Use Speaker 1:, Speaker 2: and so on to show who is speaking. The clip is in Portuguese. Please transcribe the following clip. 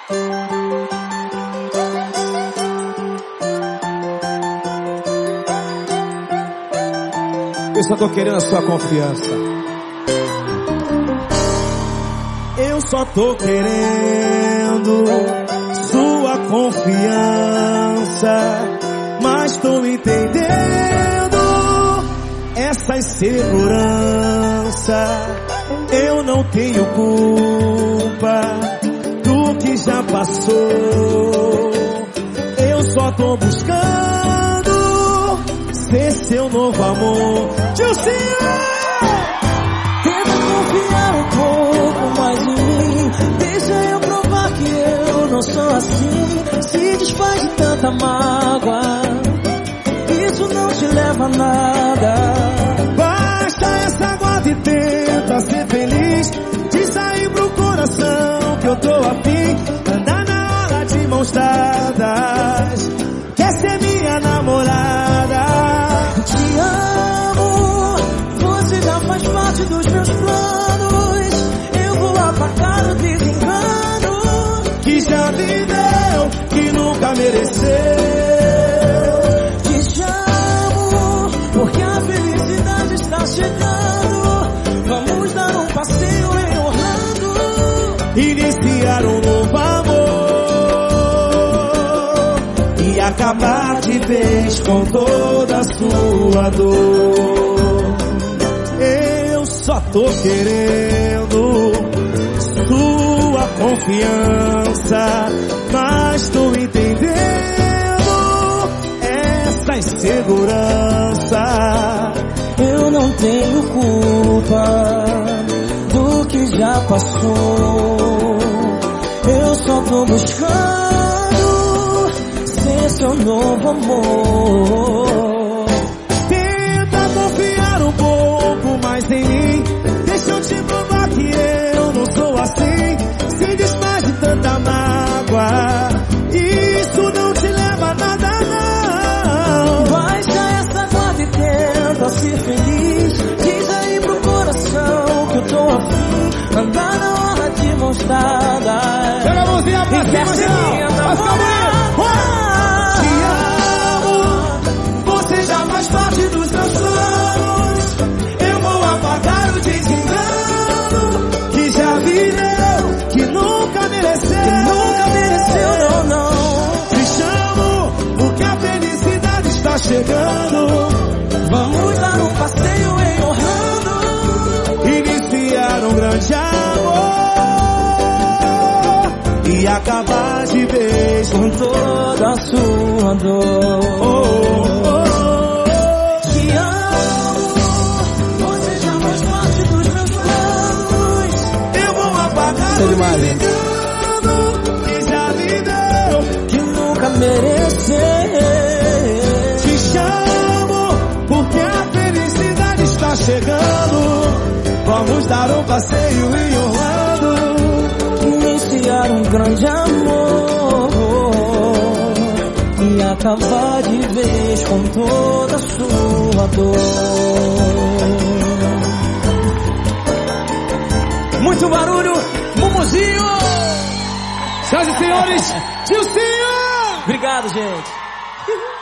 Speaker 1: Eu só tô querendo a sua confiança. Eu só tô querendo sua confiança, mas tô entendendo essa insegurança. Eu não tenho culpa do que já passou. Eu só tô buscando ser seu novo amor. Dilcinho!
Speaker 2: Tenta confiar um pouco mais em mim. Deixa eu provar que eu não sou assim. Se desfaz de tanta mágoa, isso não te leva a nada.
Speaker 1: Basta essa guarda e tenta ser feliz. Diz aí pro coração que eu tô afim. Andar na hora de mãos dadas. Quer ser minha namorada?
Speaker 2: Te amo, você já faz parte dos meus planos. Eu vou apagar o desengano
Speaker 1: Que já me deu, que nunca mereceu.
Speaker 2: Te chamo, porque a felicidade está chegando. Vamos dar um passeio em Orlando.
Speaker 1: Iniciar um novo amor e acabar de vez com toda a sua dor. Eu só tô querendo sua confiança, mas tô entendendo essa insegurança.
Speaker 2: Eu não tenho culpa do que já passou. Eu só tô buscando ser seu novo amor.
Speaker 1: Tenta confiar um pouco mais em mim. Deixa eu te provar que eu não sou assim. Se desfaz de tanta mágoa, isso não te leva a nada, não.
Speaker 2: Baixa essa guarda e tenta ser feliz. Diz aí pro coração que eu tô afim. Andar na hora de mãos dadas.
Speaker 1: Joga a mãozinha pra cima, Te amo, você já faz parte dos meus planos. Eu vou apagar o desengano que já me deu, que nunca mereceu.
Speaker 2: Não, não.
Speaker 1: Te chamo, porque a felicidade está chegando.
Speaker 2: Vamos dar um passeio em Orlando.
Speaker 1: Iniciar um grande amor e acabar de vez
Speaker 2: com toda a sua dor. Te amo, você já faz parte dos meus planos.
Speaker 1: Eu vou apagar o desengano que já me deu,
Speaker 2: que nunca mereceu.
Speaker 1: Te chamo, porque a felicidade está chegando. Vamos dar um passeio em Orlando.
Speaker 2: Iniciar um grande amor e acabar de vez com toda a sua dor.
Speaker 1: Muito barulho, Mumuzinho! Senhoras e senhores, Dilcinho!
Speaker 2: Obrigado, gente.